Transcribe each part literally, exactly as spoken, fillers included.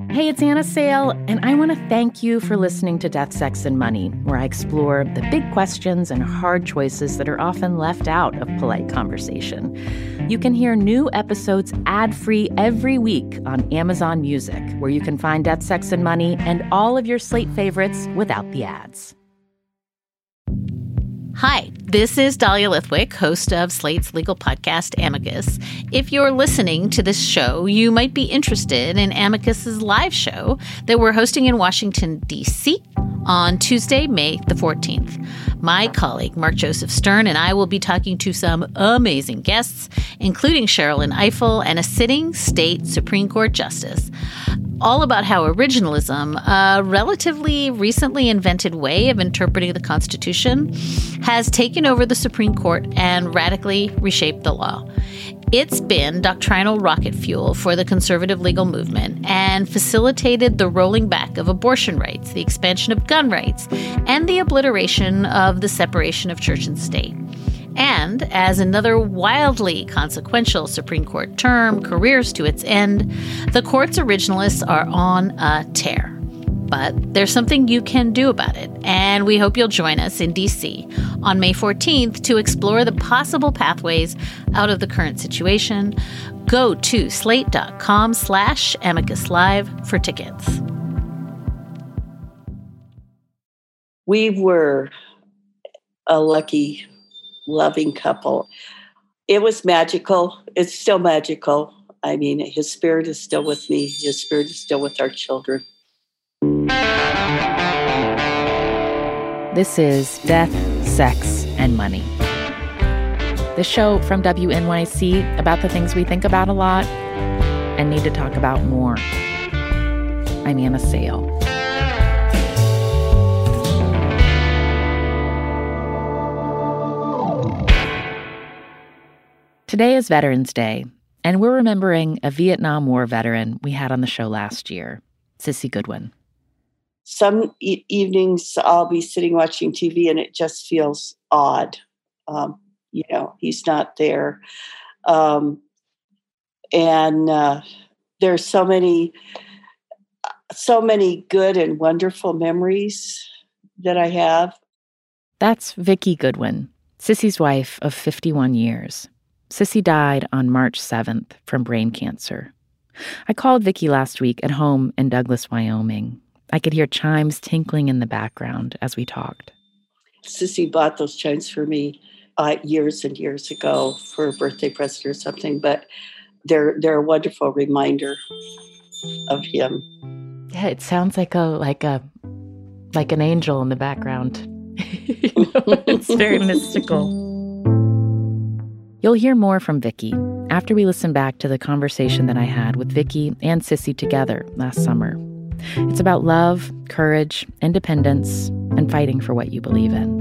Hey, it's Anna Sale, and I want to thank you for listening to Death, Sex, and Money, where I explore the big questions and hard choices that are often left out of polite conversation. You can hear new episodes ad-free every week on Amazon Music, where you can find Death, Sex, and Money and all of your Slate favorites without the ads. Hi, this is Dahlia Lithwick, host of Slate's legal podcast, Amicus. If you're listening to this show, you might be interested in Amicus's live show that we're hosting in Washington, D C on Tuesday, May the fourteenth. My colleague, Mark Joseph Stern, and I will be talking to some amazing guests, including Sherrilyn Ifill and a sitting state Supreme Court justice, all about how originalism, a relatively recently invented way of interpreting the Constitution, has taken over the Supreme Court and radically reshaped the law. It's been doctrinal rocket fuel for the conservative legal movement and facilitated the rolling back of abortion rights, the expansion of gun rights, and the obliteration of the separation of church and state. And as another wildly consequential Supreme Court term careers to its end, the court's originalists are on a tear. But there's something you can do about it, and we hope you'll join us in D C on May fourteenth to explore the possible pathways out of the current situation. Go to slate.com slash amicus live for tickets. We were a lucky, loving couple. It was magical. It's still magical. I mean, his spirit is still with me. His spirit is still with our children. This is Death, Sex, and Money. The show from W N Y C about the things we think about a lot and need to talk about more. I'm Anna Sale. Today is Veterans Day, and we're remembering a Vietnam War veteran we had on the show last year, Cissy Goodwin. Some e- evenings I'll be sitting watching T V and it just feels odd. Um, you know, he's not there. Um, and uh, there's so many, so many good and wonderful memories that I have. That's Vicki Goodwin, Cissy's wife of fifty-one years. Cissy died on March seventh from brain cancer. I called Vicki last week at home in Douglas, Wyoming. I could hear chimes tinkling in the background as we talked. Cissy bought those chimes for me uh, years and years ago for a birthday present or something, but they're they're a wonderful reminder of him. Yeah, it sounds like a like a like an angel in the background. You know, it's very mystical. You'll hear more from Vicki after we listen back to the conversation that I had with Vicki and Cissy together last summer. It's about love, courage, independence, and fighting for what you believe in.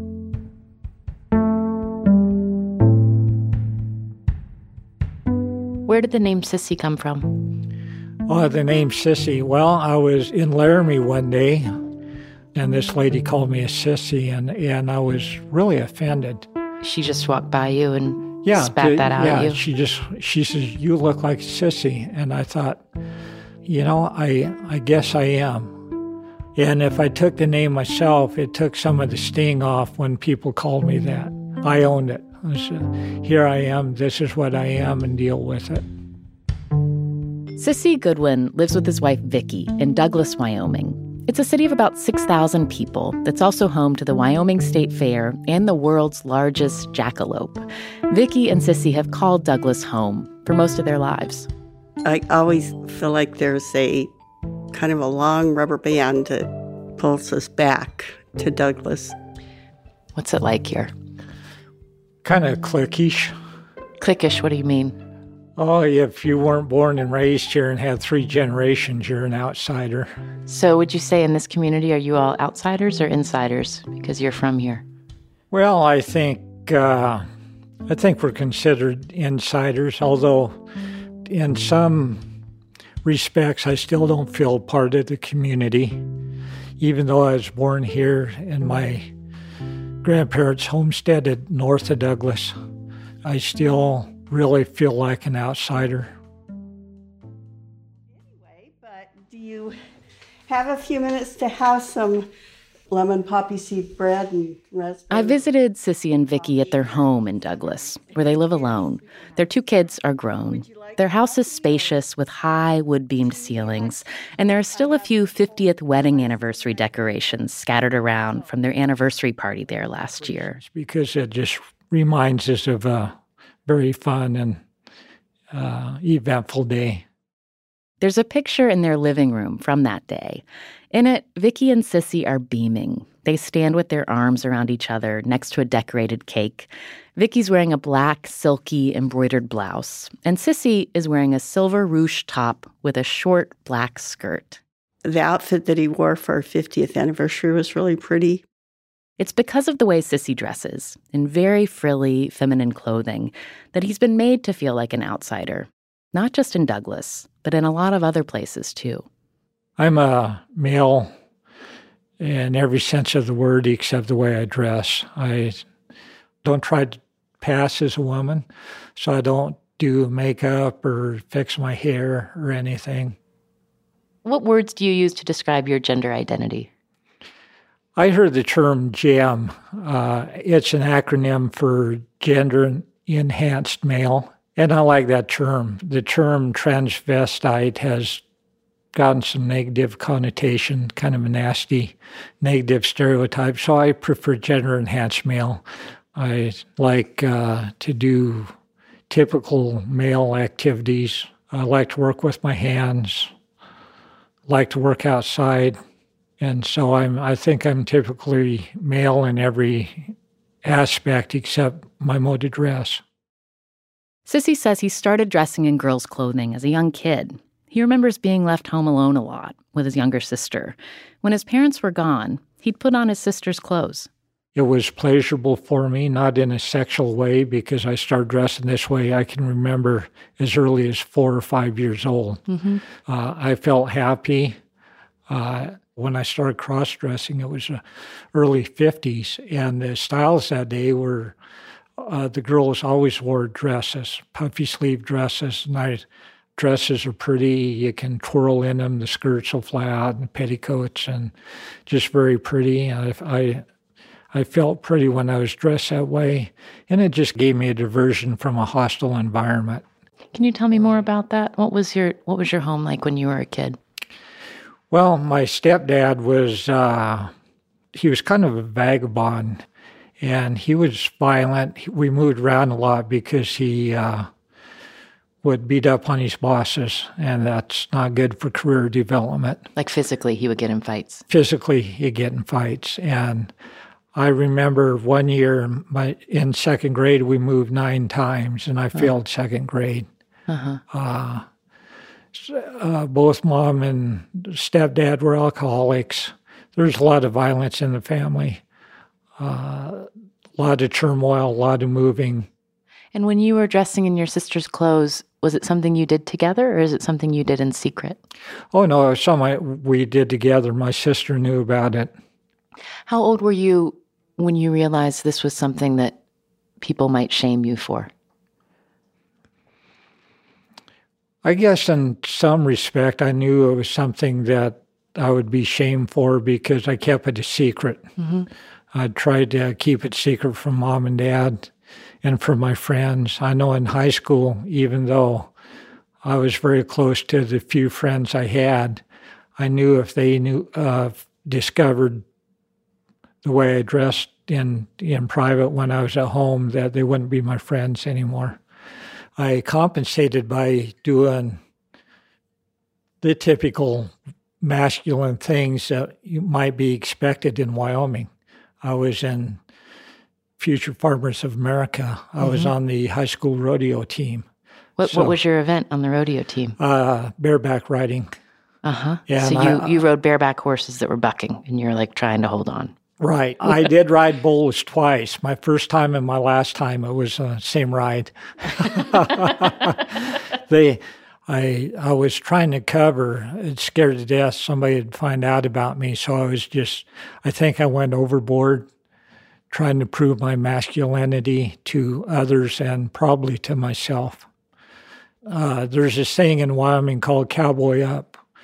Where did the name Cissy come from? Oh, the name Cissy. Well, I was in Laramie one day, and this lady called me a sissy, and, and I was really offended. She just walked by you and yeah, spat the, that out yeah, at you? she just, she says, "You look like a sissy." And I thought, you know, I I guess I am. And if I took the name myself, it took some of the sting off when people called me that. I owned it. I said, here I am, this is what I am, and deal with it. Cissy Goodwin lives with his wife, Vicki, in Douglas, Wyoming. It's a city of about six thousand people that's also home to the Wyoming State Fair and the world's largest jackalope. Vicki and Cissy have called Douglas home for most of their lives. I always feel like there's a kind of a long rubber band that pulls us back to Douglas. What's it like here? Kind of cliquish. Cliquish, what do you mean? Oh, if you weren't born and raised here and had three generations, you're an outsider. So would you say in this community, are you all outsiders or insiders because you're from here? Well, I think uh, I think we're considered insiders, although in some respects, I still don't feel part of the community. Even though I was born here and my grandparents homesteaded north of Douglas, I still really feel like an outsider. Anyway, But do you have a few minutes to have some lemon poppy seed bread and raspberry? I visited Sissy and Vicki at their home in Douglas, where they live alone. Their two kids are grown. Their house is spacious with high wood-beamed ceilings, and there are still a few fiftieth wedding anniversary decorations scattered around from their anniversary party there last year. Because it just reminds us of a very fun and uh, eventful day. There's a picture in their living room from that day. In it, Vicki and Sissy are beaming. They stand with their arms around each other next to a decorated cake. Vicki's wearing a black, silky, embroidered blouse, and Sissy is wearing a silver ruche top with a short black skirt. The outfit that he wore for our fiftieth anniversary was really pretty. It's because of the way Sissy dresses, in very frilly, feminine clothing, that he's been made to feel like an outsider. Not just in Douglas, but in a lot of other places, too. I'm a male in every sense of the word except the way I dress. I don't try to pass as a woman, so I don't do makeup or fix my hair or anything. What words do you use to describe your gender identity? I heard the term GEM. Uh, it's an acronym for Gender Enhanced Male, and I like that term. The term transvestite has gotten some negative connotation, kind of a nasty negative stereotype, so I prefer gender enhanced male. I like uh, to do typical male activities. I like to work with my hands, like to work outside, and so I'm, I think I'm typically male in every aspect except my mode of dress. Sissy says he started dressing in girls' clothing as a young kid. He remembers being left home alone a lot with his younger sister. When his parents were gone, he'd put on his sister's clothes. It was pleasurable for me, not in a sexual way, because I started dressing this way, I can remember as early as four or five years old. Mm-hmm. Uh, I felt happy. Uh, when I started cross-dressing, it was the early fifties, and the styles that day were, uh, the girls always wore dresses, puffy sleeve dresses, and I... Dresses are pretty. You can twirl in them. The skirts will fly out, and petticoats, and just very pretty. I, I, I felt pretty when I was dressed that way, and it just gave me a diversion from a hostile environment. Can you tell me more about that? What was your What was your home like when you were a kid? Well, my stepdad was uh, he was kind of a vagabond, and he was violent. We moved around a lot because he. Uh, would beat up on his bosses, and that's not good for career development. Like physically, he would get in fights? Physically, he'd get in fights. And I remember one year my, in second grade, we moved nine times, and I failed uh-huh. second grade. Uh-huh. Uh, uh, both mom and stepdad were alcoholics. There's a lot of violence in the family, uh, a lot of turmoil, a lot of moving. And when you were dressing in your sister's clothes, was it something you did together, or is it something you did in secret? Oh, no, it was something we did together. My sister knew about it. How old were you when you realized this was something that people might shame you for? I guess in some respect, I knew it was something that I would be shamed for because I kept it a secret. Mm-hmm. I tried to keep it secret from mom and dad. And from my friends. I know in high school, even though I was very close to the few friends I had, I knew if they knew uh, discovered the way I dressed in, in private when I was at home, that they wouldn't be my friends anymore. I compensated by doing the typical masculine things that you might be expected in Wyoming. I was in Future Farmers of America. I mm-hmm. was on the high school rodeo team. What so, What was your event on the rodeo team? Uh, bareback riding. Uh-huh. So you, I, you rode bareback horses that were bucking, and you're like trying to hold on. Right. I did ride bulls twice. My first time and my last time, it was the uh, same ride. they, I, I was trying to cover. It scared to death somebody would find out about me, so I was just, I think I went overboard, trying to prove my masculinity to others and probably to myself. Uh, there's this saying in Wyoming called cowboy up.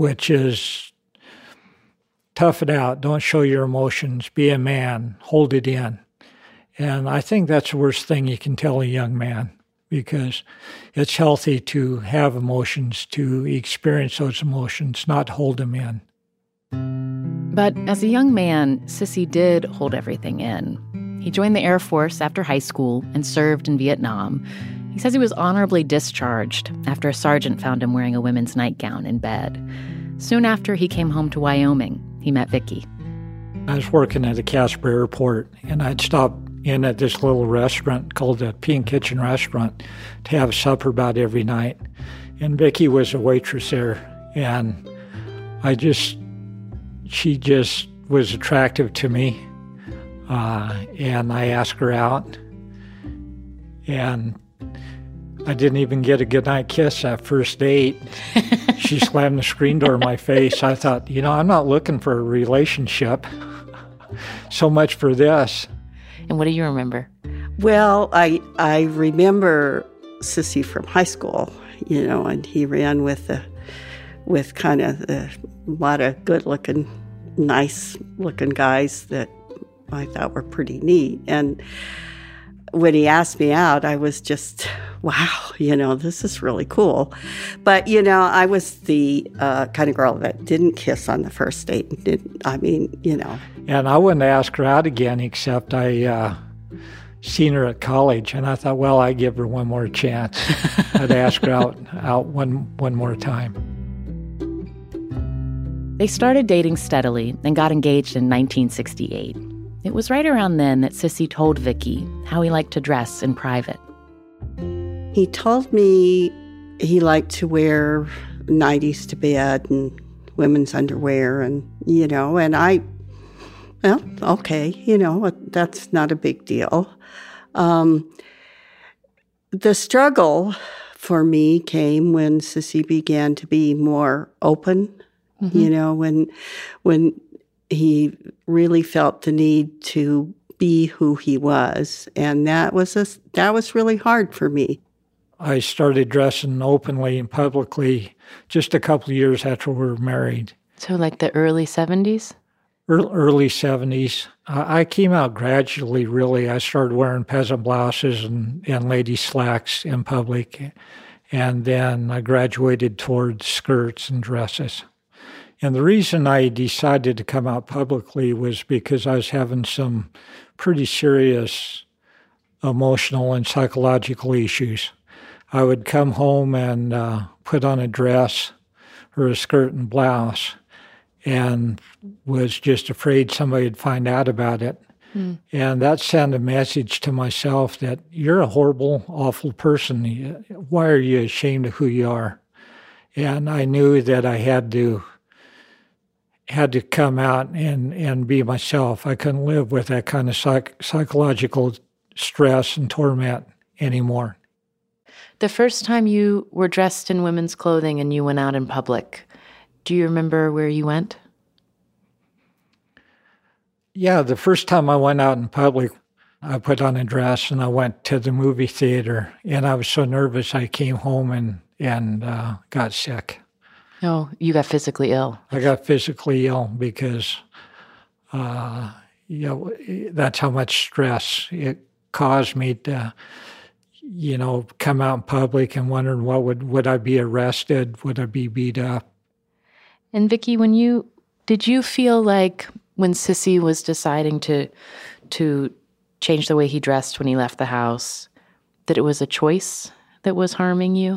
which is tough it out, don't show your emotions, be a man, hold it in. And I think that's the worst thing you can tell a young man, because it's healthy to have emotions, to experience those emotions, not hold them in. But as a young man, Cissy did hold everything in. He joined the Air Force after high school and served in Vietnam. He says he was honorably discharged after a sergeant found him wearing a women's nightgown in bed. Soon after he came home to Wyoming, he met Vicki. I was working at the Casper Airport, and I'd stop in at this little restaurant called the Pink Kitchen Restaurant to have supper about every night. And Vicki was a waitress there, and I just, she just was attractive to me. Uh, and I asked her out, and I didn't even get a goodnight kiss that first date. She slammed the screen door in my face. I thought, you know, I'm not looking for a relationship. So much for this. And what do you remember? Well, I I remember Cissy from high school, you know, and he ran with the, with kind of a lot of good-looking, nice-looking guys that I thought were pretty neat. And when he asked me out, I was just, wow, you know, this is really cool. But, you know, I was the uh, kind of girl that didn't kiss on the first date. Didn't, I mean, you know. And I wouldn't ask her out again, except I uh, seen her at college, and I thought, well, I'd give her one more chance. I'd ask her out, out one, one more time. They started dating steadily and got engaged in nineteen sixty-eight. It was right around then that Cissy told Vicki how he liked to dress in private. He told me he liked to wear nighties to bed and women's underwear, and, you know, and I, well, okay, you know, that's not a big deal. Um, the struggle for me came when Cissy began to be more open, mm-hmm. you know, when when he really felt the need to be who he was, and that was a, that was really hard for me. I started dressing openly and publicly just a couple of years after we were married. So like the early seventies? Early seventies. I came out gradually, really. I started wearing peasant blouses and, and lady slacks in public, and then I graduated towards skirts and dresses. And the reason I decided to come out publicly was because I was having some pretty serious emotional and psychological issues. I would come home and uh, put on a dress or a skirt and blouse and was just afraid somebody would find out about it. Mm. And that sent a message to myself that you're a horrible, awful person. Why are you ashamed of who you are? And I knew that I had to had to come out and, and be myself. I couldn't live with that kind of psych, psychological stress and torment anymore. The first time you were dressed in women's clothing and you went out in public, do you remember where you went? Yeah, the first time I went out in public, I put on a dress and I went to the movie theater, and I was so nervous I came home and, and uh, got sick. Oh, you got physically ill. I got physically ill because, uh, you know, that's how much stress it caused me to, you know, come out in public and wondering what would, would I be arrested? Would I be beat up? And Vicki, when you, did you feel like when Cissy was deciding to, to change the way he dressed when he left the house, that it was a choice that was harming you?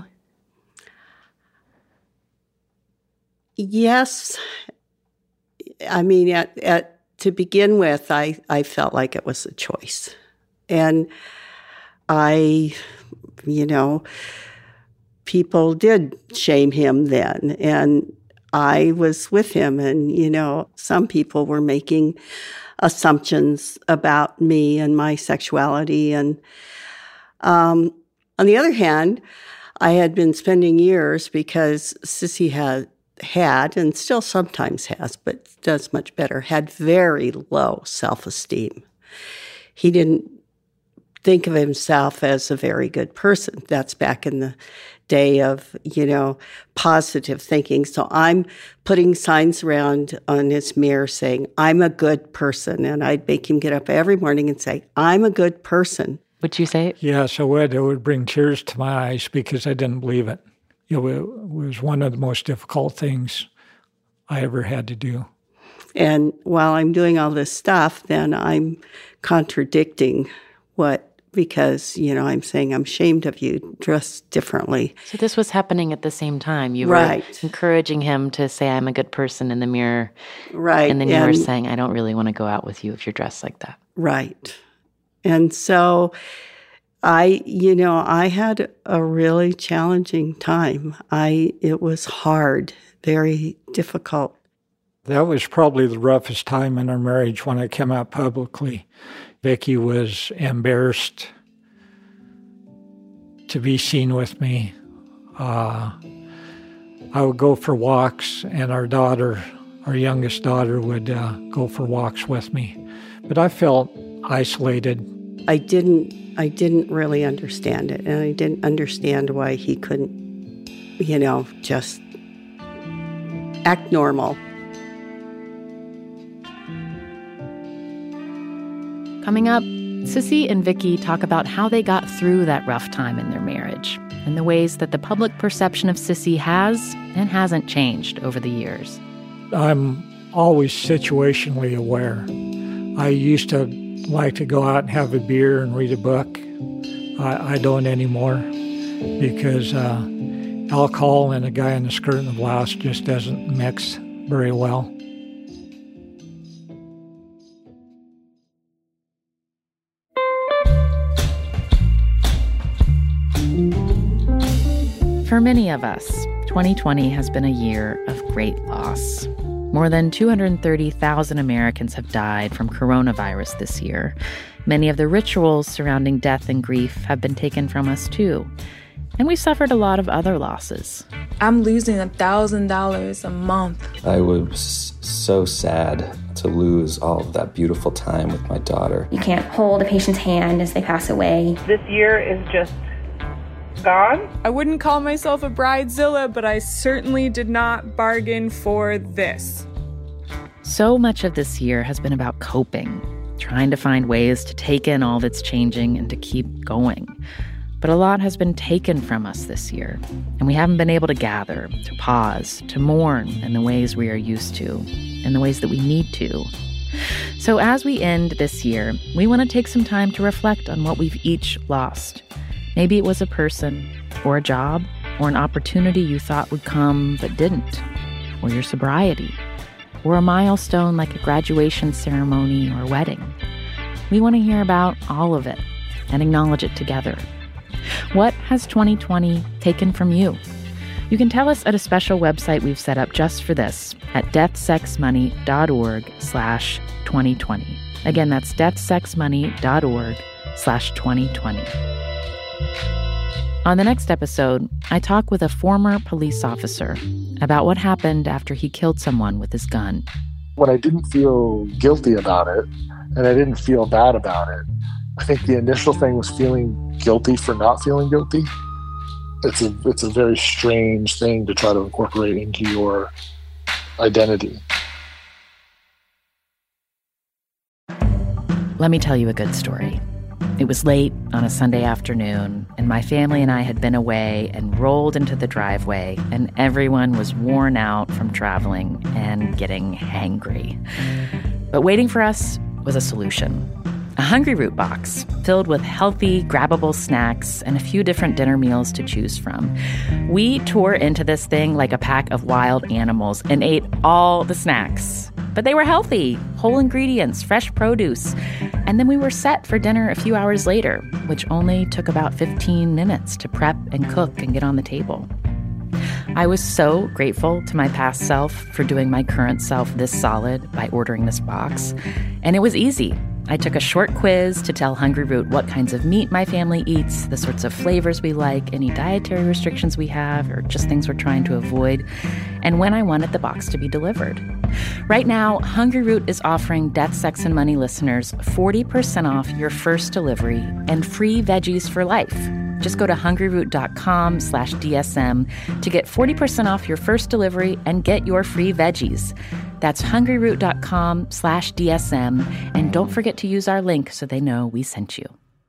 Yes. I mean, at, at to begin with, I, I felt like it was a choice. And I, you know, people did shame him then. And I was with him. And, you know, some people were making assumptions about me and my sexuality. And um, on the other hand, I had been spending years, because Cissy had had, and still sometimes has, but does much better, had very low self-esteem. He didn't think of himself as a very good person. That's back in the day of, you know, positive thinking. So I'm putting signs around on his mirror saying, I'm a good person. And I'd make him get up every morning and say, I'm a good person. Would you say it? Yes, I would. It would bring tears to my eyes because I didn't believe it. It was one of the most difficult things I ever had to do. And while I'm doing all this stuff, then I'm contradicting what, because, you know, I'm saying I'm ashamed of you, dress differently. So this was happening at the same time. You right. were encouraging him to say, I'm a good person in the mirror. Right. And then you and, were saying, I don't really want to go out with you if you're dressed like that. Right. And so I, you know, I had a really challenging time. I, it was hard, very difficult. That was probably the roughest time in our marriage when I came out publicly. Vicki was embarrassed to be seen with me. Uh, I would go for walks, and our daughter, our youngest daughter, would uh, go for walks with me. But I felt isolated. I didn't, I didn't really understand it, and I didn't understand why he couldn't, you know, just act normal. Coming up, Sissy and Vicki talk about how they got through that rough time in their marriage and the ways that the public perception of Sissy has and hasn't changed over the years. I'm always situationally aware. I used to like to go out and have a beer and read a book. I, I don't anymore because uh, alcohol and a guy in a skirt and a blouse just doesn't mix very well. For many of us, twenty twenty has been a year of great loss. More than two hundred thirty thousand Americans have died from coronavirus this year. Many of the rituals surrounding death and grief have been taken from us too. And we suffered a lot of other losses. I'm losing one thousand dollars a month. I was so sad to lose all of that beautiful time with my daughter. You can't hold a patient's hand as they pass away. This year is just gone. I wouldn't call myself a bridezilla, but I certainly did not bargain for this. So much of this year has been about coping, trying to find ways to take in all that's changing and to keep going. But a lot has been taken from us this year, and we haven't been able to gather, to pause, to mourn in the ways we are used to, in the ways that we need to. So as we end this year, we want to take some time to reflect on what we've each lost. Maybe it was a person, or a job, or an opportunity you thought would come but didn't, or your sobriety, or a milestone like a graduation ceremony or wedding. We want to hear about all of it and acknowledge it together. What has twenty twenty taken from you? You can tell us at a special website we've set up just for this at deathsexmoney.org slash 2020. Again, that's deathsexmoney.org slash 2020. On the next episode, I talk with a former police officer about what happened after he killed someone with his gun. When I didn't feel guilty about it, and I didn't feel bad about it, I think the initial thing was feeling guilty for not feeling guilty. It's a, it's a very strange thing to try to incorporate into your identity. Let me tell you a good story. It was late on a Sunday afternoon, and my family and I had been away and rolled into the driveway, and everyone was worn out from traveling and getting hangry. But waiting for us was a solution. A Hungryroot box filled with healthy, grabbable snacks and a few different dinner meals to choose from. We tore into this thing like a pack of wild animals and ate all the snacks. But they were healthy, whole ingredients, fresh produce. And then we were set for dinner a few hours later, which only took about fifteen minutes to prep and cook and get on the table. I was so grateful to my past self for doing my current self this solid by ordering this box. And it was easy. I took a short quiz to tell Hungryroot what kinds of meat my family eats, the sorts of flavors we like, any dietary restrictions we have, or just things we're trying to avoid, and when I wanted the box to be delivered. Right now, Hungryroot is offering Death, Sex, and Money listeners forty percent off your first delivery and free veggies for life. Just go to hungryroot.com slash DSM to get forty percent off your first delivery and get your free veggies. That's hungryroot.com slash DSM. And don't forget to use our link so they know we sent you.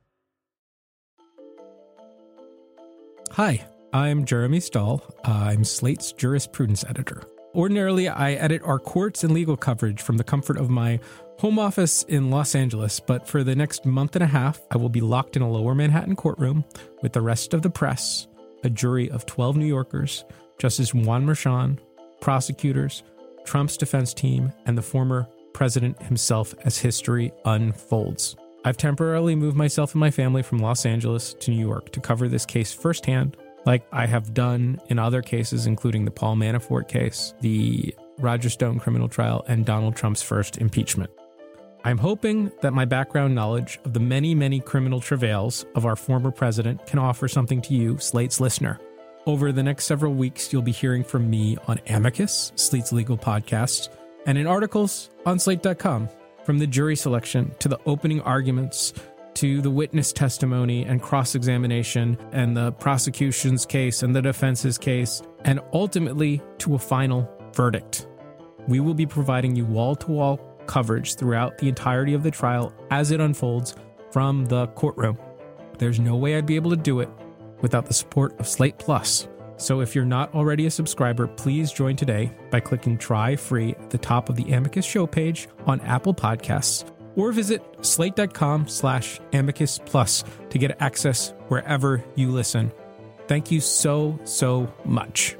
Hi, I'm Jeremy Stahl. I'm Slate's jurisprudence editor. Ordinarily, I edit our courts and legal coverage from the comfort of my home office in Los Angeles, but for the next month and a half, I will be locked in a lower Manhattan courtroom with the rest of the press, a jury of twelve New Yorkers, Justice Juan Merchan, prosecutors, Trump's defense team, and the former president himself as history unfolds. I've temporarily moved myself and my family from Los Angeles to New York to cover this case firsthand, like I have done in other cases, including the Paul Manafort case, the Roger Stone criminal trial, and Donald Trump's first impeachment. I'm hoping that my background knowledge of the many, many criminal travails of our former president can offer something to you, Slate's listener. Over the next several weeks, you'll be hearing from me on Amicus, Slate's legal podcast, and in articles on slate dot com. From the jury selection to the opening arguments to the witness testimony and cross-examination and the prosecution's case and the defense's case, and ultimately to a final verdict. We will be providing you wall-to-wall coverage throughout the entirety of the trial as it unfolds from the courtroom. There's no way I'd be able to do it without the support of Slate Plus. So if you're not already a subscriber, please join today by clicking Try Free at the top of the Amicus show page on Apple Podcasts, or visit slate.com slash amicus plus to get access wherever you listen. Thank you so, so much.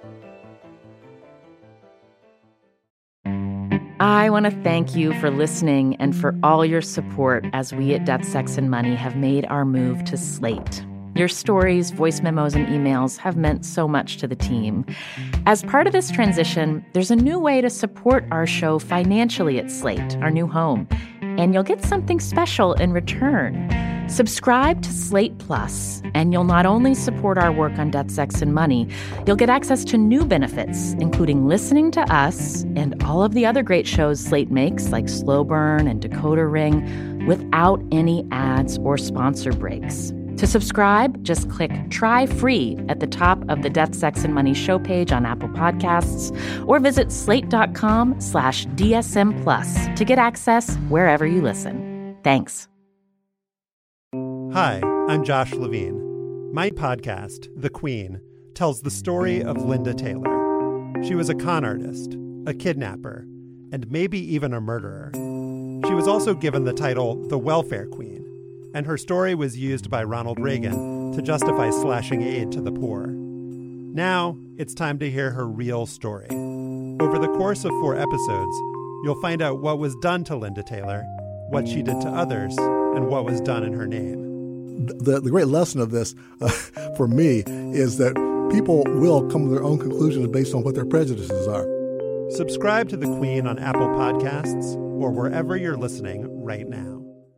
I want to thank you for listening and for all your support as we at Death, Sex, and Money have made our move to Slate. Your stories, voice memos, and emails have meant so much to the team. As part of this transition, there's a new way to support our show financially at Slate, our new home, and you'll get something special in return. Subscribe to Slate Plus, and you'll not only support our work on Death, Sex, and Money, you'll get access to new benefits, including listening to us and all of the other great shows Slate makes, like Slow Burn and Decoder Ring, without any ads or sponsor breaks. To subscribe, just click Try Free at the top of the Death, Sex, and Money show page on Apple Podcasts, or visit slate.com slash DSM Plus to get access wherever you listen. Thanks. Hi, I'm Josh Levine. My podcast, The Queen, tells the story of Linda Taylor. She was a con artist, a kidnapper, and maybe even a murderer. She was also given the title the Welfare Queen, and her story was used by Ronald Reagan to justify slashing aid to the poor. Now, it's time to hear her real story. Over the course of four episodes, you'll find out what was done to Linda Taylor, what she did to others, and what was done in her name. The, the great lesson of this, uh, for me, is that people will come to their own conclusions based on what their prejudices are. Subscribe to The Queen on Apple Podcasts or wherever you're listening right now.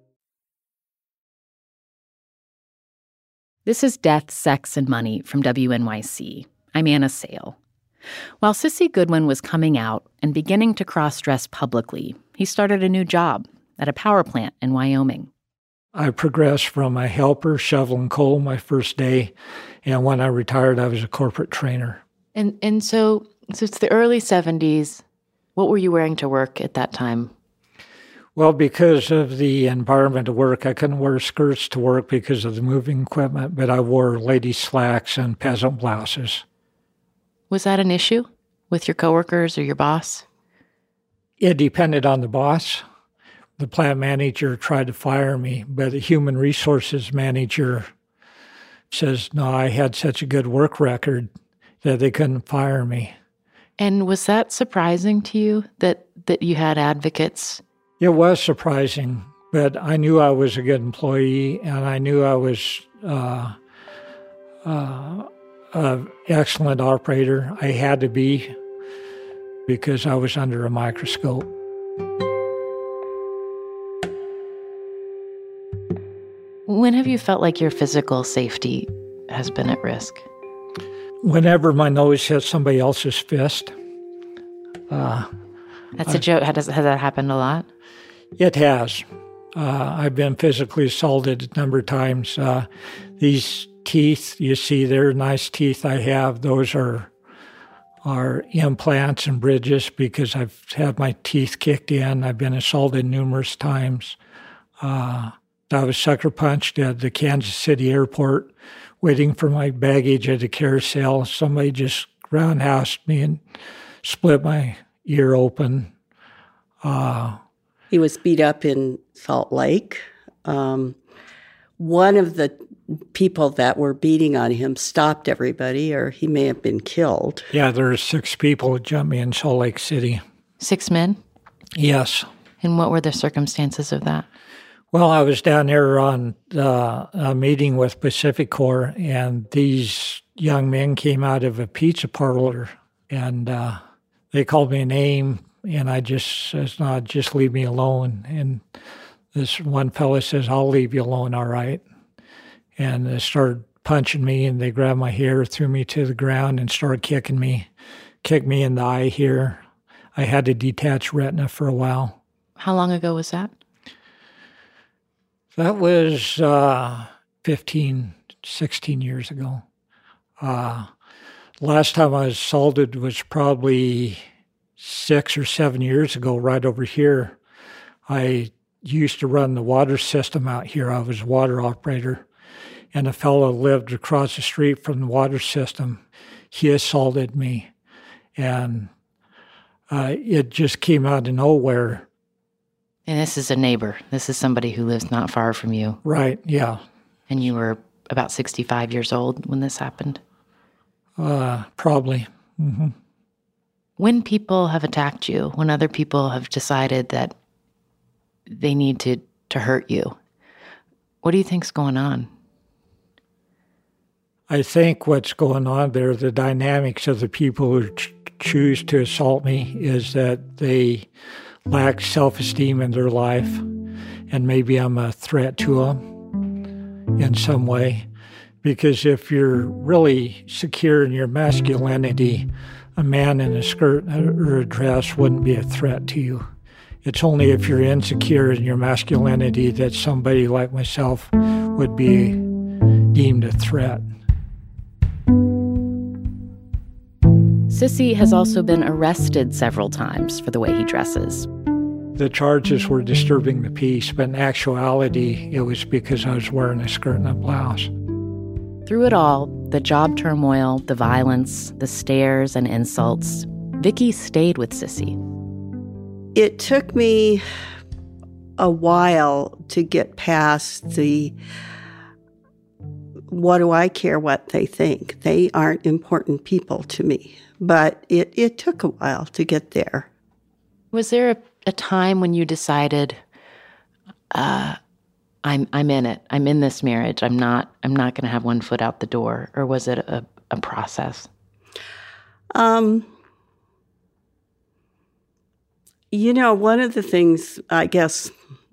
This is Death, Sex, and Money from W N Y C. I'm Anna Sale. While Cissy Goodwin was coming out and beginning to cross-dress publicly, he started a new job at a power plant in Wyoming. I progressed from a helper shoveling coal my first day, and when I retired, I was a corporate trainer. And and so, so it's the early seventies. What were you wearing to work at that time? Well, because of the environment of work, I couldn't wear skirts to work because of the moving equipment, but I wore lady slacks and peasant blouses. Was that an issue with your coworkers or your boss? It depended on the boss. The plant manager tried to fire me, but the human resources manager says, no, I had such a good work record that they couldn't fire me. And was that surprising to you that, that you had advocates? It was surprising, but I knew I was a good employee, and I knew I was uh, uh, an excellent operator. I had to be, because I was under a microscope. When have you felt like your physical safety has been at risk? Whenever my nose hits somebody else's fist. Uh, That's I, a joke. Has, has that happened a lot? It has. Uh, I've been physically assaulted a number of times. Uh, these teeth, you see there, nice teeth I have. Those are are implants and bridges because I've had my teeth kicked in. I've been assaulted numerous times. Uh, I was sucker punched at the Kansas City airport waiting for my baggage at a carousel. Somebody just roundhoused me and split my ear open. Uh, he was beat up in Salt Lake. Um, one of the people that were beating on him stopped everybody, or he may have been killed. Yeah, there were six people who jumped me in Salt Lake City. Six men? Yes. And what were the circumstances of that? Well, I was down there on uh, a meeting with Pacific Corps, and these young men came out of a pizza parlor, and uh, they called me a name, and I just says, no, just leave me alone. And this one fellow says, I'll leave you alone, all right. And they started punching me, and they grabbed my hair, threw me to the ground, and started kicking me, kicked me in the eye here. I had to detach retina for a while. How long ago was that? That was uh, fifteen, sixteen years ago. Uh, last time I was assaulted was probably six or seven years ago, right over here. I used to run the water system out here. I was a water operator. And a fellow lived across the street from the water system. He assaulted me. And uh, it just came out of nowhere. And this is a neighbor. This is somebody who lives not far from you. Right, yeah. And you were about sixty-five years old when this happened? Uh, probably. Mm-hmm. When people have attacked you, when other people have decided that they need to, to hurt you, what do you think's going on? I think what's going on there, the dynamics of the people who ch- choose to assault me, is that they lack self-esteem in their life, and maybe I'm a threat to them in some way. Because if you're really secure in your masculinity, a man in a skirt or a dress wouldn't be a threat to you. It's only if you're insecure in your masculinity that somebody like myself would be deemed a threat. Sissy has also been arrested several times for the way he dresses. The charges were disturbing the peace, but in actuality, it was because I was wearing a skirt and a blouse. Through it all, the job turmoil, the violence, the stares and insults, Vicki stayed with Sissy. It took me a while to get past the, what do I care what they think? They aren't important people to me. But it, it took a while to get there. Was there a, a time when you decided, uh, I'm I'm in it. I'm in this marriage. I'm not I'm not going to have one foot out the door, or was it a, a process? Um, you know, one of the things, I guess,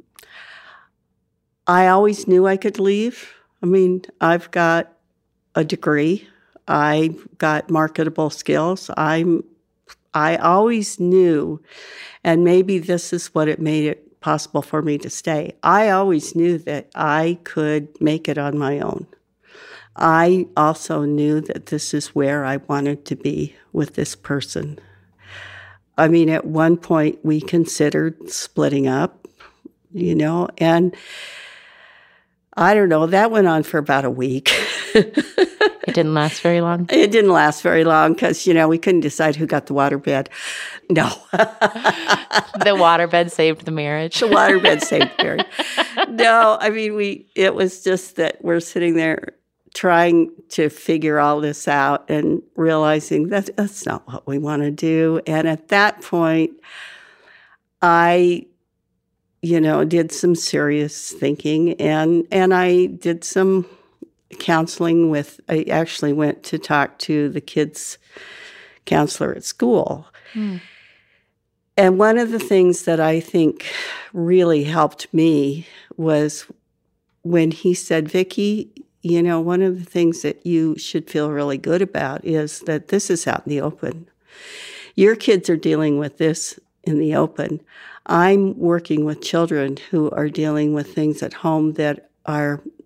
I always knew I could leave. I mean, I've got a degree. I got marketable skills. I'm, I always knew, and maybe this is what it made it possible for me to stay. I always knew that I could make it on my own. I also knew that this is where I wanted to be with this person. I mean, at one point we considered splitting up, you know, and I don't know, that went on for about a week. It didn't last very long? It didn't last very long because, you know, we couldn't decide who got the waterbed. No. The waterbed saved the marriage? The waterbed saved the marriage. No, I mean, we. it was just that we're sitting there trying to figure all this out and realizing that that's not what we want to do. And at that point, I, you know, did some serious thinking, and, and I did some counseling with, I actually went to talk to the kids' counselor at school. Mm. And one of the things that I think really helped me was when he said, Vicki, you know, one of the things that you should feel really good about is that this is out in the open. Your kids are dealing with this in the open. I'm working with children who are dealing with things at home that are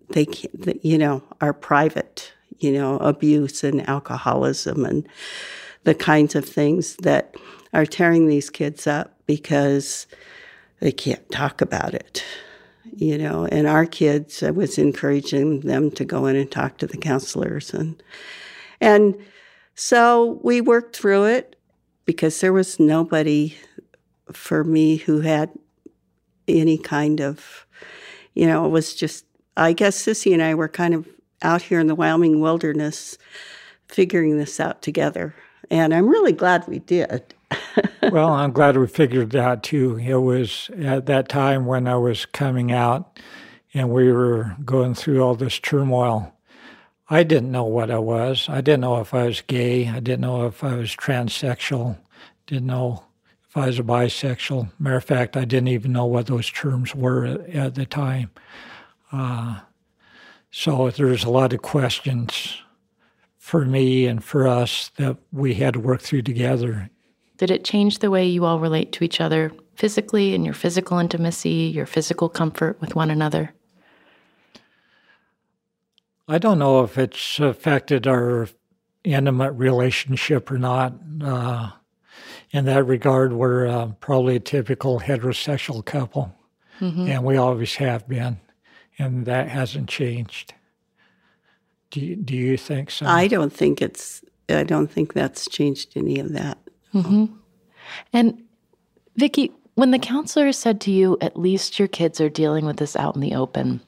they can't, you know, are private, you know, abuse and alcoholism and the kinds of things that are tearing these kids up because they can't talk about it, you know. And our kids, I was encouraging them to go in and talk to the counselors. And, and so we worked through it because there was nobody for me who had any kind of, you know, it was just, I guess Sissy and I were kind of out here in the Wyoming wilderness figuring this out together. And I'm really glad we did. Well, I'm glad we figured it out, too. It was at that time when I was coming out and we were going through all this turmoil. I didn't know what I was. I didn't know if I was gay. I didn't know if I was transsexual. Didn't know if I was a bisexual. Matter of fact, I didn't even know what those terms were at, at the time. Uh, so there's a lot of questions for me and for us that we had to work through together. Did it change the way you all relate to each other physically and your physical intimacy, your physical comfort with one another? I don't know if it's affected our intimate relationship or not. Uh, in that regard, we're uh, probably a typical heterosexual couple, mm-hmm. and we always have been, and that hasn't changed. Do you, do you think so? I don't think it's, I don't think that's changed any of that. Mm-hmm. And Vicki, when the counselor said to you, at least your kids are dealing with this out in the open,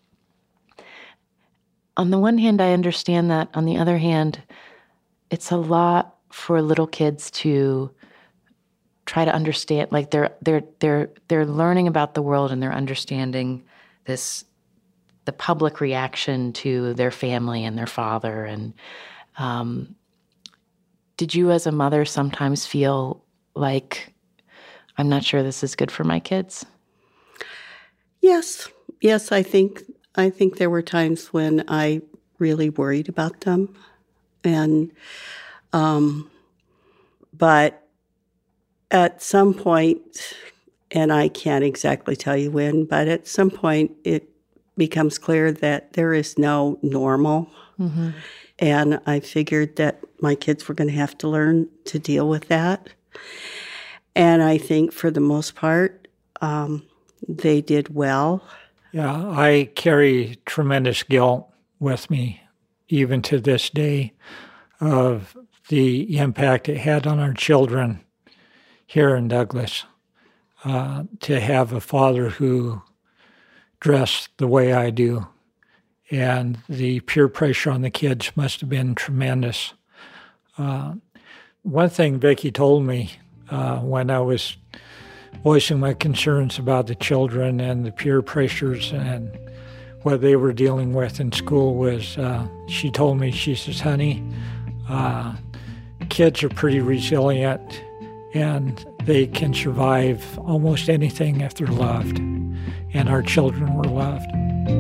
on the one hand, I understand that. On the other hand, it's a lot for little kids to try to understand. Like they're they're they're they're learning about the world and they're understanding this, the public reaction to their family and their father. And um, did you, as a mother, sometimes feel like, I'm not sure this is good for my kids? Yes, yes, I think. I think there were times when I really worried about them, and um, but at some point, and I can't exactly tell you when, but at some point it becomes clear that there is no normal, mm-hmm. and I figured that my kids were going to have to learn to deal with that, and I think for the most part, um, they did well. Yeah, I carry tremendous guilt with me, even to this day, of the impact it had on our children here in Douglas. Uh, to have a father who dressed the way I do, and the peer pressure on the kids must have been tremendous. Uh, one thing Vicki told me uh, when I was voicing my concerns about the children and the peer pressures and what they were dealing with in school was, uh, she told me, she says, honey, uh, kids are pretty resilient and they can survive almost anything if they're loved. And our children were loved.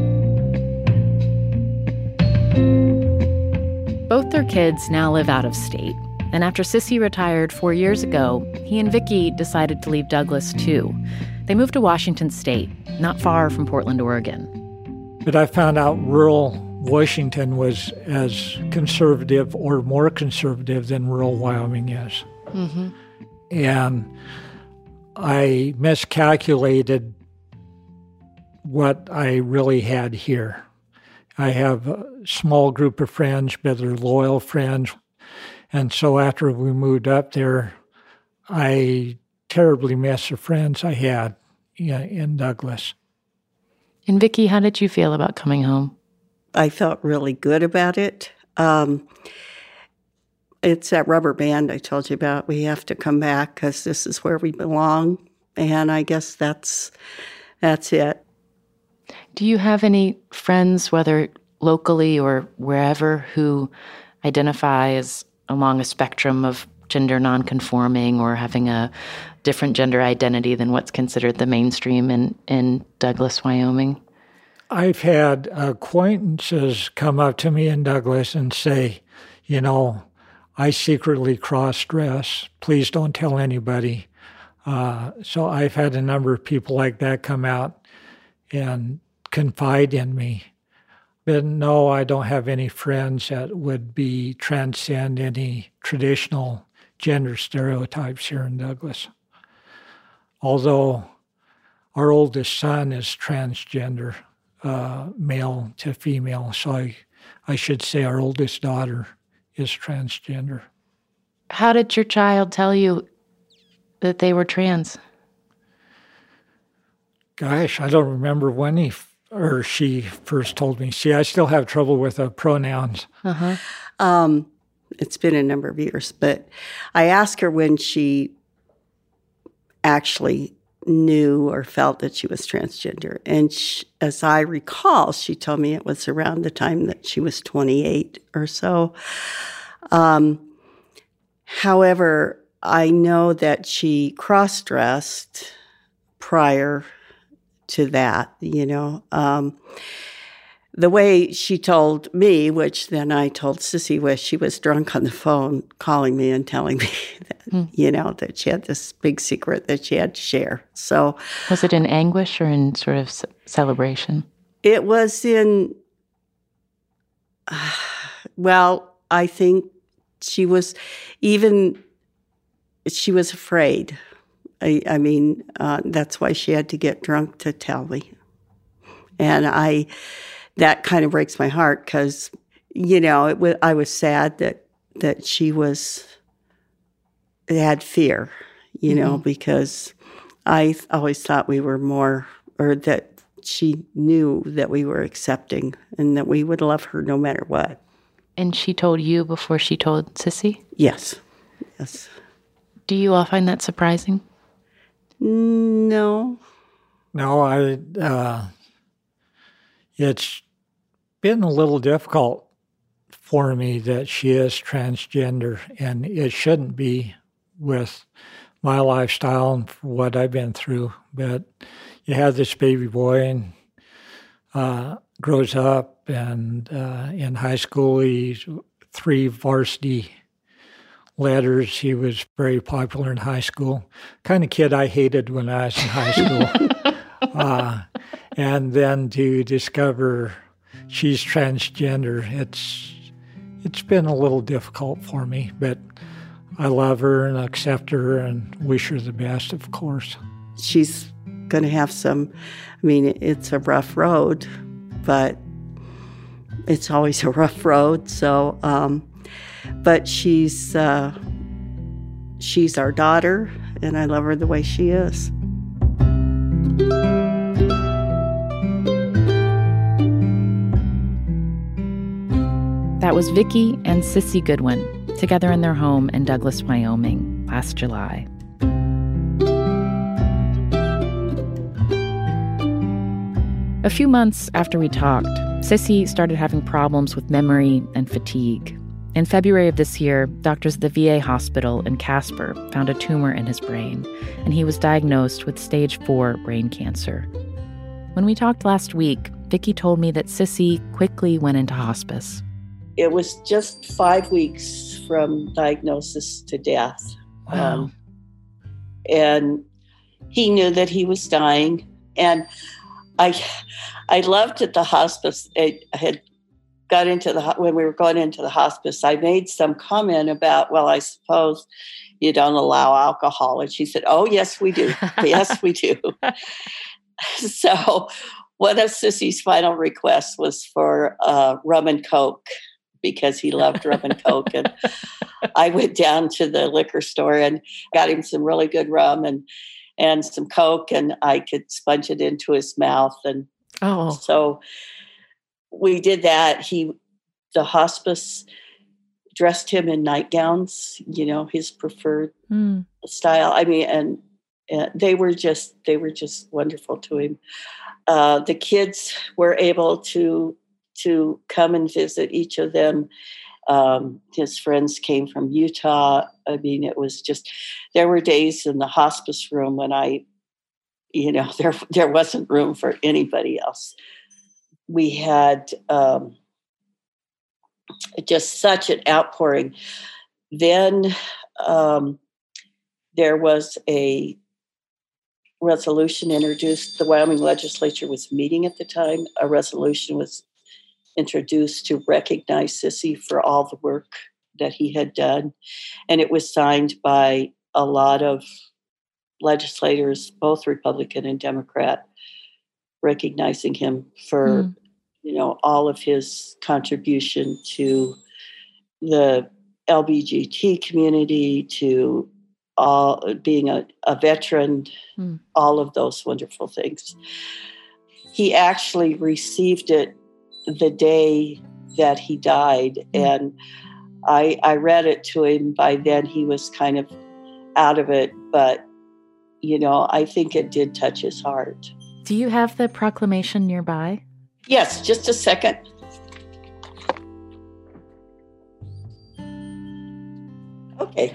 Both their kids now live out of state. And after Sissy retired four years ago, he and Vicki decided to leave Douglas, too. They moved to Washington State, not far from Portland, Oregon. But I found out rural Washington was as conservative or more conservative than rural Wyoming is. Mm-hmm. And I miscalculated what I really had here. I have a small group of friends, but they're loyal friends. And so after we moved up there, I terribly missed the friends I had in Douglas. And Vicki, how did you feel about coming home? I felt really good about it. Um, it's that rubber band I told you about. We have to come back because this is where we belong. And I guess that's that's it. Do you have any friends, whether locally or wherever, who identify as along a spectrum of gender nonconforming or having a different gender identity than what's considered the mainstream in, in Douglas, Wyoming? I've had acquaintances come up to me in Douglas and say, you know, I secretly cross-dress. Please don't tell anybody. Uh, so I've had a number of people like that come out and confide in me. But no, I don't have any friends that would be transcend any traditional gender stereotypes here in Douglas. Although our oldest son is transgender, uh, male to female, so I, I should say our oldest daughter is transgender. How did your child tell you that they were trans? Gosh, I don't remember when he or she first told me. See, I still have trouble with uh, pronouns. Uh-huh. Um, it's been a number of years, but I asked her when she actually knew or felt that she was transgender. And she, as I recall, she told me it was around the time that she was twenty-eight or so. Um, however, I know that she cross-dressed prior to that, you know. Um, the way she told me, which then I told Sissy, was she was drunk on the phone calling me and telling me that, mm. you know, that she had this big secret that she had to share. So, was it in anguish or in sort of c- celebration? It was in, uh, well, I think she was even, she was afraid. I, I mean, uh, that's why she had to get drunk to tell me. And I, that kind of breaks my heart because, you know, it w- I was sad that, that she was, had fear, you mm-hmm. know, because I always thought we were more, or that she knew that we were accepting and that we would love her no matter what. And she told you before she told Sissy? Yes, yes. Do you all find that surprising? No. No, I, uh, it's been a little difficult for me that she is transgender, and it shouldn't be with my lifestyle and what I've been through. But you have this baby boy and uh, grows up, and uh, in high school, he's three varsity letters. He was very popular in high school. Kind of kid I hated when I was in high school. uh, and then to discover she's transgender, it's it's been a little difficult for me, but I love her and accept her and wish her the best, of course. She's going to have some, I mean, it's a rough road, but it's always a rough road. So, um, but she's uh, she's our daughter, and I love her the way she is. That was Vicki and Sissy Goodwin, together in their home in Douglas, Wyoming, last July. A few months after we talked, Sissy started having problems with memory and fatigue. In February of this year, doctors at the V A hospital in Casper found a tumor in his brain, and he was diagnosed with stage four brain cancer. When we talked last week, Vicki told me that Sissy quickly went into hospice. It was just five weeks from diagnosis to death. Wow. Um, and he knew that he was dying. And I I loved at the hospice. I had got into the, when we were going into the hospice, I made some comment about, well, I suppose you don't allow alcohol. And she said, oh, yes, we do. Yes, we do. So one of Sissy's final requests was for uh, rum and Coke, because he loved rum and Coke. And I went down to the liquor store and got him some really good rum and and some Coke, and I could sponge it into his mouth. And oh, so we did that. He, the hospice dressed him in nightgowns, you know, his preferred mm. style. I mean, and, and they were just, they were just wonderful to him. Uh, the kids were able to to come and visit each of them. Um, his friends came from Utah. I mean, it was just, there were days in the hospice room when I, you know, there there wasn't room for anybody else. We had um, just such an outpouring. Then um, there was a resolution introduced. The Wyoming legislature was meeting at the time. A resolution was introduced to recognize Sissy for all the work that he had done. And it was signed by a lot of legislators, both Republican and Democrat, recognizing him for, mm. you know, all of his contribution to the L G B T community, to all being a, a veteran, mm. all of those wonderful things. He actually received it the day that he died, mm. and I, I read it to him. By then he was kind of out of it, but, you know, I think it did touch his heart. Do you have the proclamation nearby? Yes, just a second. Okay.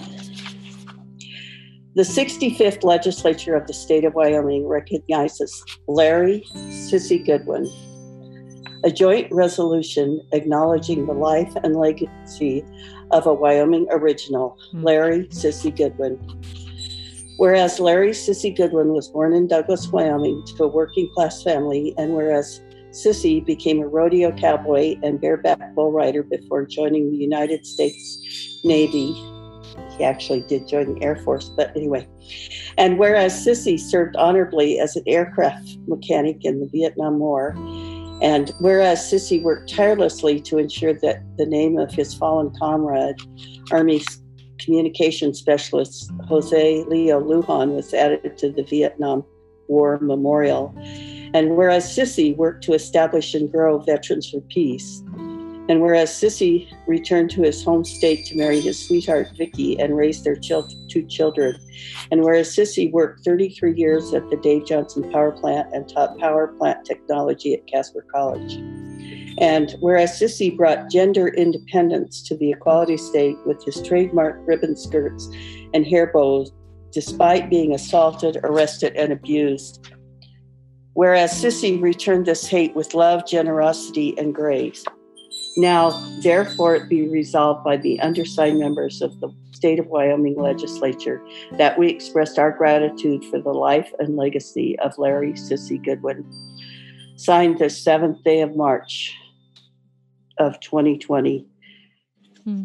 The sixty-fifth Legislature of the State of Wyoming recognizes Larry Sissy Goodwin. A joint resolution acknowledging the life and legacy of a Wyoming original, Larry Sissy Goodwin. Whereas Larry Sissy Goodwin was born in Douglas, Wyoming, to a working-class family, and whereas Sissy became a rodeo cowboy and bareback bull rider before joining the United States Navy. He actually did join the Air Force, but anyway. And whereas Sissy served honorably as an aircraft mechanic in the Vietnam War, and whereas Sissy worked tirelessly to ensure that the name of his fallen comrade, Army Communications Specialist Jose Leo Lujan, was added to the Vietnam War Memorial, and whereas Sissy worked to establish and grow Veterans for Peace, and whereas Sissy returned to his home state to marry his sweetheart Vicki and raise their chil- two children, and whereas Sissy worked thirty-three years at the Dave Johnson Power Plant and taught power plant technology at Casper College, and whereas Sissy brought gender independence to the Equality State with his trademark ribbon skirts and hair bows, despite being assaulted, arrested, and abused, whereas Sissy returned this hate with love, generosity, and grace. Now, therefore, it be resolved by the undersigned members of the State of Wyoming Legislature that we express our gratitude for the life and legacy of Larry Sissy Goodwin. Signed the seventh day of March of twenty twenty. Hmm.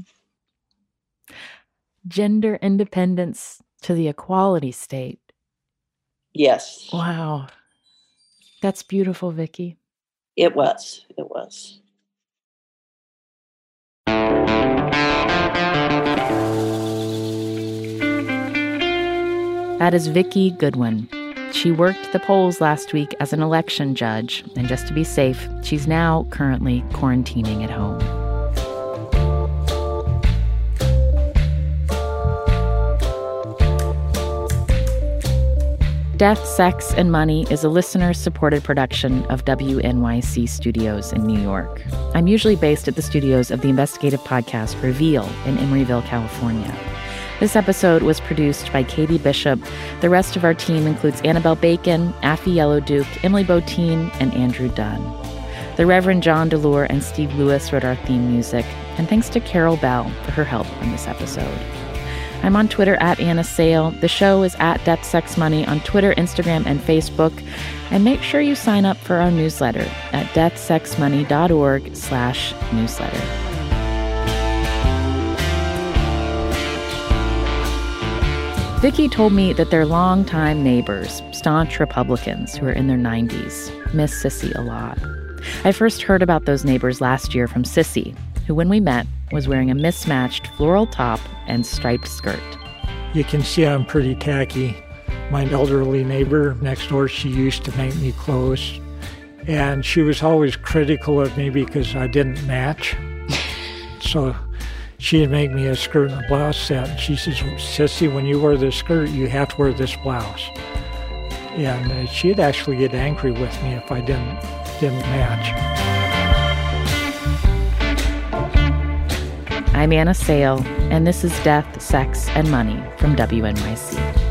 Gender independence to the Equality State. Yes. Wow. That's beautiful, Vicki. It was. It was. That is Vicki Goodwin. She worked the polls last week as an election judge, and just to be safe, she's now currently quarantining at home. Death, Sex, and Money is a listener-supported production of W N Y C Studios in New York. I'm usually based at the studios of the investigative podcast Reveal in Emeryville, California. This episode was produced by Katie Bishop. The rest of our team includes Annabelle Bacon, Affie Yellowduke, Emily Botine, and Andrew Dunn. The Reverend John DeLure and Steve Lewis wrote our theme music, and thanks to Carol Bell for her help on this episode. I'm on Twitter at Anna Sale. The show is at Death, Sex, Money on Twitter, Instagram, and Facebook. And make sure you sign up for our newsletter at deathsexmoney.org slash newsletter. Vicki told me that their longtime neighbors, staunch Republicans who are in their nineties, miss Sissy a lot. I first heard about those neighbors last year from Sissy, who, when we met, was wearing a mismatched floral top and striped skirt. You can see I'm pretty tacky. My elderly neighbor next door, she used to make me clothes, and she was always critical of me because I didn't match. So she'd make me a skirt and a blouse set. And she says, Sissy, when you wear this skirt, you have to wear this blouse. And uh, she'd actually get angry with me if I didn't didn't match. I'm Anna Sale, and this is Death, Sex, and Money from W N Y C.